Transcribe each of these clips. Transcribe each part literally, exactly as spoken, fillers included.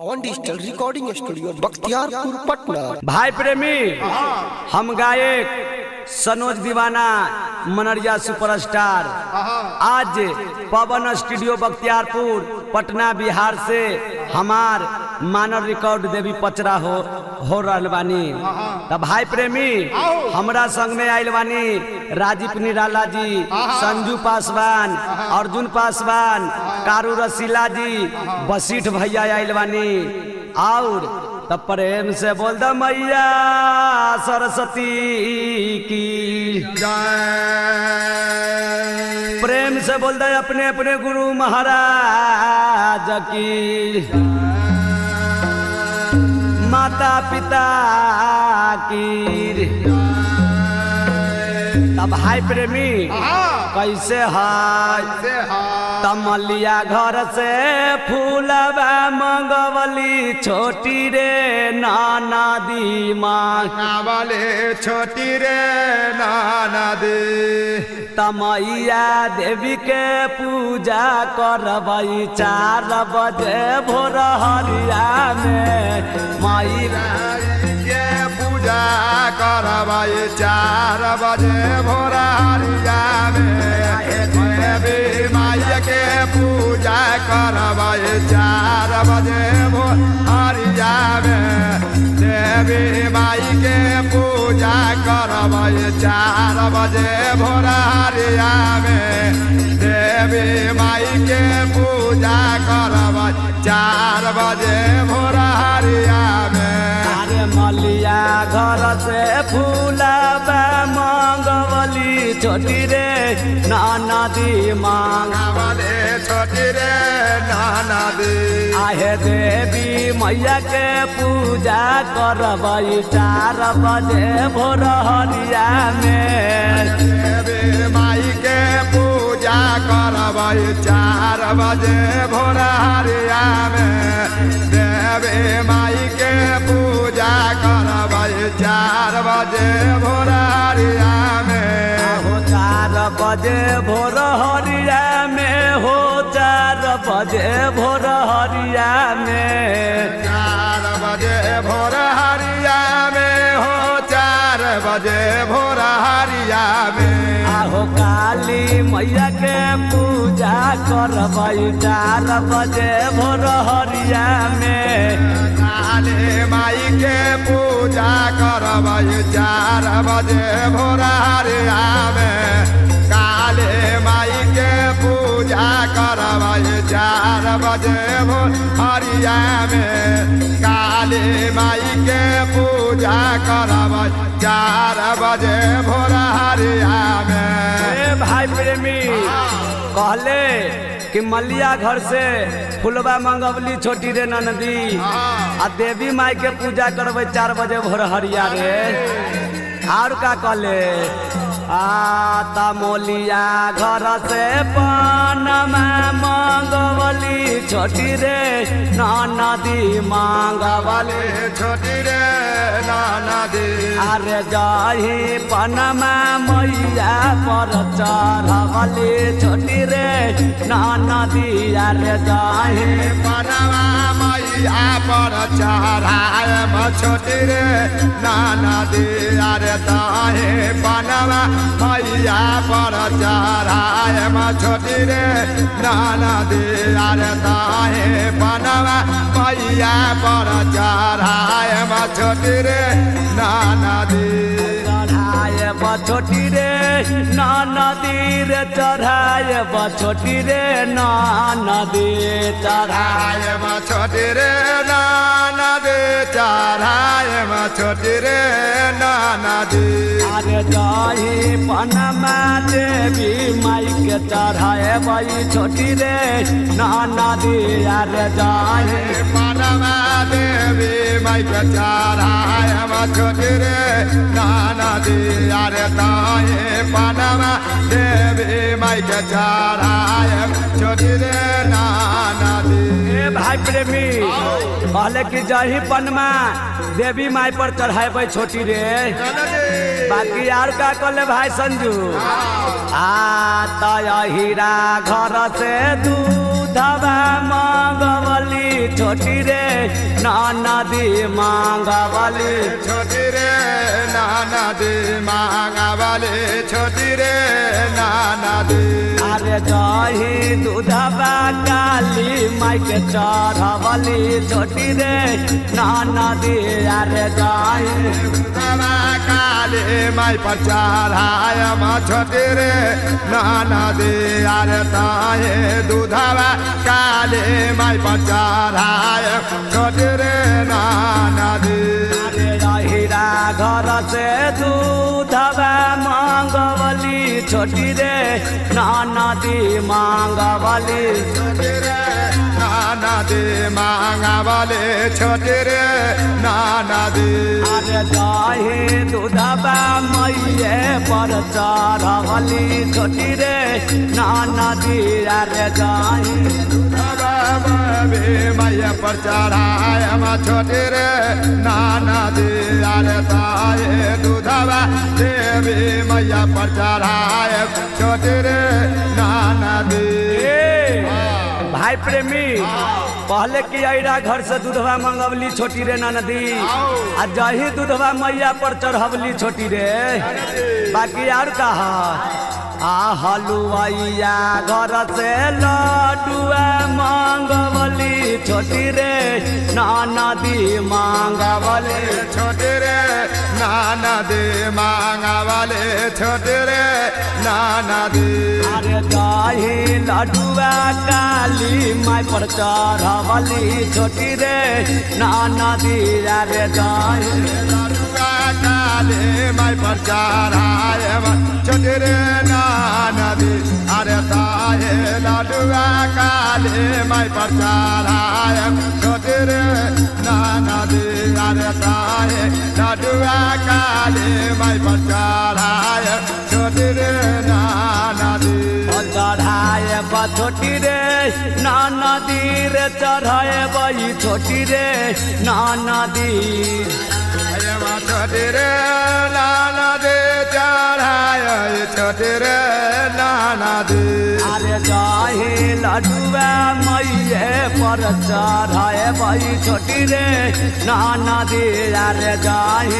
On digital recording studio Bakhtiyarpur Patna. भाई प्रेमी हम गायक सनोज दीवाना मनरिया सुपरस्टार आज पवन स्टूडियो बख्तियारपुर पटना बिहार से हमार मानव रिकॉर्ड देवी पचरा हो हो रहल बानी। तब भाई प्रेमी हमरा संग में आइल बानी राजीव निराला जी, संजू पासवान, अर्जुन पासवान, कारू रसीला जी, बसीठ भैया आइल बानी। और तब प्रेम से बोल द मैया सरस्वती की जय। प्रेम से बोल दे अपने अपने गुरु महाराज की, माता पिता की। तब हाय प्रेमी कैसे है तमलिया घर से फूलबा मंगवली छोटी रे नाना दी वाले छोटी रे नाना दी। तमैया देवी के पूजा करबई चार बजे भोर हरिया में। मैया के पूजा करबई चार बजे भोर हरिया में। देवी माई के पूजा करबई चार बजे भोर हरिया में। देवी माई के पूजा करबई चार बजे भोर हरिया में। देवी माई के पूजा करबई चार बजे भोर हरिया में। अरे मलिया घर से फूलबा मंगवली छोटी रे नाना दी वाले छोटी रे नाना दी। आहे देवी मैया के पूजा करबई चार बजे भोर हरिया में। देवी माई के पूजा करबई चार बजे भोर हरिया में। देवी माई के पूजा करबई चार बजे भोर हरिया में। हो चार बजे भोर हरिया में, हो चार बजे भोर हरिया में। चार बजे भोर हरिया में, हो चार बजे भोर हरिया में। आहो काली मैया के पूजा करबई चार बजे भोर हरिया में। काली माई के पूजा करबई चार बजे भोर हरिया में। काली माई के पूजा करबई चार बजे भोर हरिया में। काली माई के पूजा करबई चार बजे भोर हरिया में। भाई प्रेमी कहले कि मलिया घर से फुलबा मंगवली छोटी रे ननदी, आ देवी माई के पूजा करबे चार बजे भोर हरिया रे। और का कहले आता मोलिया घर से पानमा मंगवली छोटी रे नाना दी मांगवली छोटी रे नाना दी। अरे जाही पनमा मैया पर चढ़वली छोटी रे नाना दी। अरे जाही पनमा मैया पर चढ़ाए छोटी रे नाना दी। अरे दाहे पनमा मैया पर चढ़ाए छोटी रे नाना दी। अरे दाहे पनमा मैया पर चढ़ाए छोटी रे नाना दी। चढ़ाए छोटी रे नाना दी रे, चढ़ाए छोटी रे नाना दी। चढ़ाए छोटी रे नाना दे, चढ़ाए छोटी रे नाना दी। अरे जाही पनमा देवी माई के चढ़ाए बई छोटी रे नाना दी। अरे जाही पनमा देवी माई के चढ़ाए छोटी रे नाना दी। अरे दाहे पनमा देवी माई के चढ़ाए छोटी रे नाना दी। भाई प्रेमी कहले कि जाही पनमा देवी माई पर चढ़ाए छोटी रे। बाकी यार का कहले भाई संजू आ हीरा घर से दूधवा मंगवली छोटी रे नाना दी मांगा वाली छोटी रे नाना दी मांगा वाली छोटी रे नाना दी अरे दही दूधवा काली माई के चढ़वली छोटी रे नाना दी अरे दही दूधवा काली माई पर चढ़ाय छोटी रे नाना दी अरे दही दूधवा काली माई पर चढ़ाय छोटी रे नाना दी अरे रहीरा घर से दूधवा मांगवली छोटी रे नाना दी मांगवली छोटी रे नाना दी मांगा वाले छोटी रे नाना दी अरे दही दूधवा मैये पर चढ़वली छोटी रे नाना दी अरे दही दूधवा मैया पर चढ़ाय छोटी रे नाना दी अरे ताये दूधवा देवी मैया पर चढ़ाय छोटी रे नाना दी भाई प्रेमी पहले की आईरा घर से दूधवा मंगवली छोटी रे नदी आ जही दूधवा मैया पर चढ़वली छोटी रे बाकी और कहा आ हलुआइया घर से लड्डुआ मांगवली छोटी रे नाना दी मांगवली छोटी रे नाना दी मांगा वाले छोटी रे नाना दी अरे दही लड्डुआ काली माई पर चढ़वली छोटी रे नाना दी अरे दही लड्डुआ काली माई पर चढ़ाय छोटी रे नाना दी अरे ताये लड्डुआ काली माई पर चढ़ाय छोटी रे नाना दी अरे ताये लड्डुआ काली माई पर चढ़ाय छोटी रे नाना दी चढ़ाए बा छोटी रे नाना दी रे चढ़ाए बई छोटी रे नाना दी छोटी रे नाना दी चढ़ाय छोटी रे नाना दी अरे दही लड्डुआ मैये पर चढ़ाए बई छोटी रे नाना दी अरे दही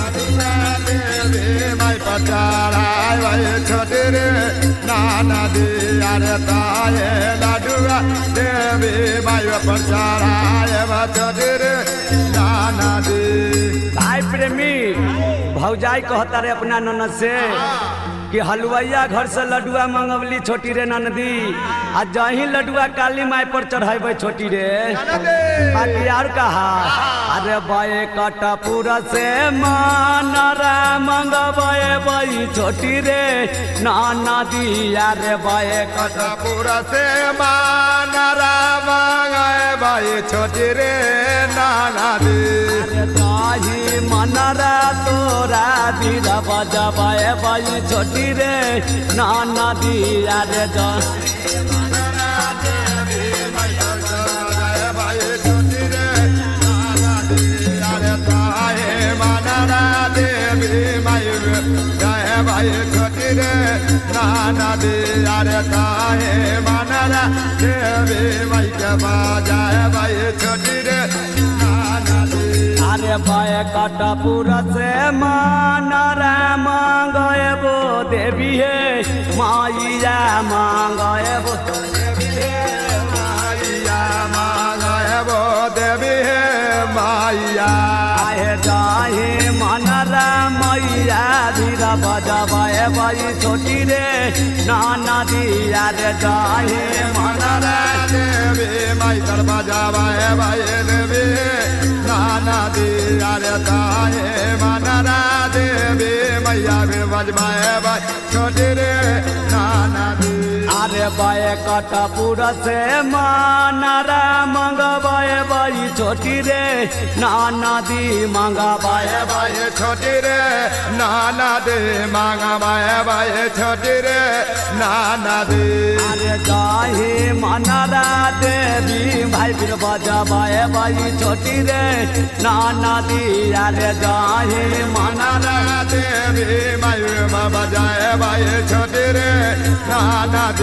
देवी माई पर चढ़ाय छोटी रे नाना दी अरे ताये लड्डुआ देवी माई पर चढ़ाय छोटी रे नाना दी भाई प्रेमी भौजाई कहता रे अपना ननद से कि हलवाइया घर से लड्डुआ मंगवली छोटी रे ननदी आ जही लड्डुआ काली माई पर चढ़ाई छोटी रे बाकी और कहा अरे बे कटपुर से मानरा मंगवे बई छोटी रे नाना दी अरे बे कटपुर से मानरा मंगाए भाई छोटी रे नाना दी दही मनरा तोरा बीर बजबाए बई छोटी रे नाना दी अरे छोटी रे नाना दी अरे ताहे मनरा देवी माई के बाजाए भाई छोटी रे नाना दी अरे बाय कटपुर से मानरा मांगे वो देवी है माइया मांगे वो माइया मांगे वो देवी है माइया आए जाहे मनरा मैया धीरा बजबाए बई छोटी रे नाना दिया रे जाहे मनरा देवी माई तर बजबाए बई देवी नाना दिया रे जाहे मनरा देवी मैया भी बजबाए बई छोटी रे नाना दी अरे बाय कटपुर से मानरा मंगवाए बई छोटी रे नाना दी मंगवाए भाई छोटी रे नाना दे मांगा भाई भाई छोटी रे नाना दे अरे जाहे मनरा देवी भाई फिर बजबाए बई छोटी रे नाना दी अरे जाहे मनरा देवी मायू बजाए भाई छोटी रे नाना दी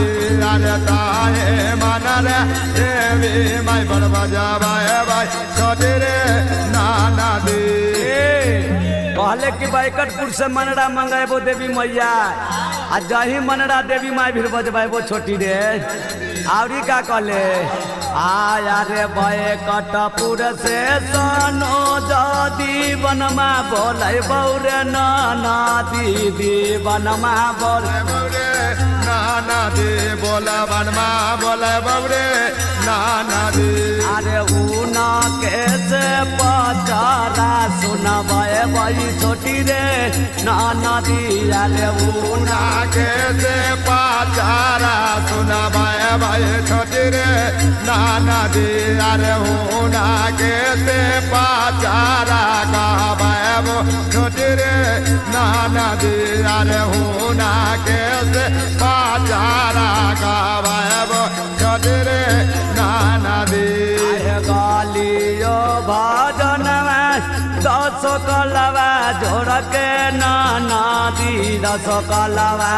दी अरे ताहे मन रे देवी माई बड़ बजावा है भाई छोटी रे नाना दी कहले कि बैकटपुर से मनरा मंगेबो देवी मैया आ जही मनरा देवी माई भी बजबेबो छोटी रे आवरी का कहले आया रे बैकटपुर से सनो जदी बनमा बोलै बौरे नाना दीदी बनमा बोले बौरे नाना दी बोला बनमा बोले बौरे नाना दी अरे ऊना कैसे पचारा सुनबे भाई छोटी रे नाना दी अरे ऊना कैसे पाचारा सुनबे भाई छोटी रे नाना दी अरे ऊना कैसे पाचारा कहबे छोटी रे नाना दी अरे ऊना कैसे पाचारा कहबे छोटी रे नाना दी गालियो भजन में दस कलवा जोड़ के नाना दी दस कलवा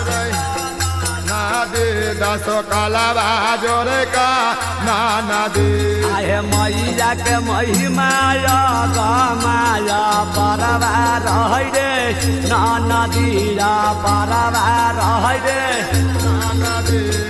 नादी दस कलवा जोड़ का नाना दी आए मैया के महिमा गमाया परवा रह रे नाना दीरा परवा रह रे नाना दी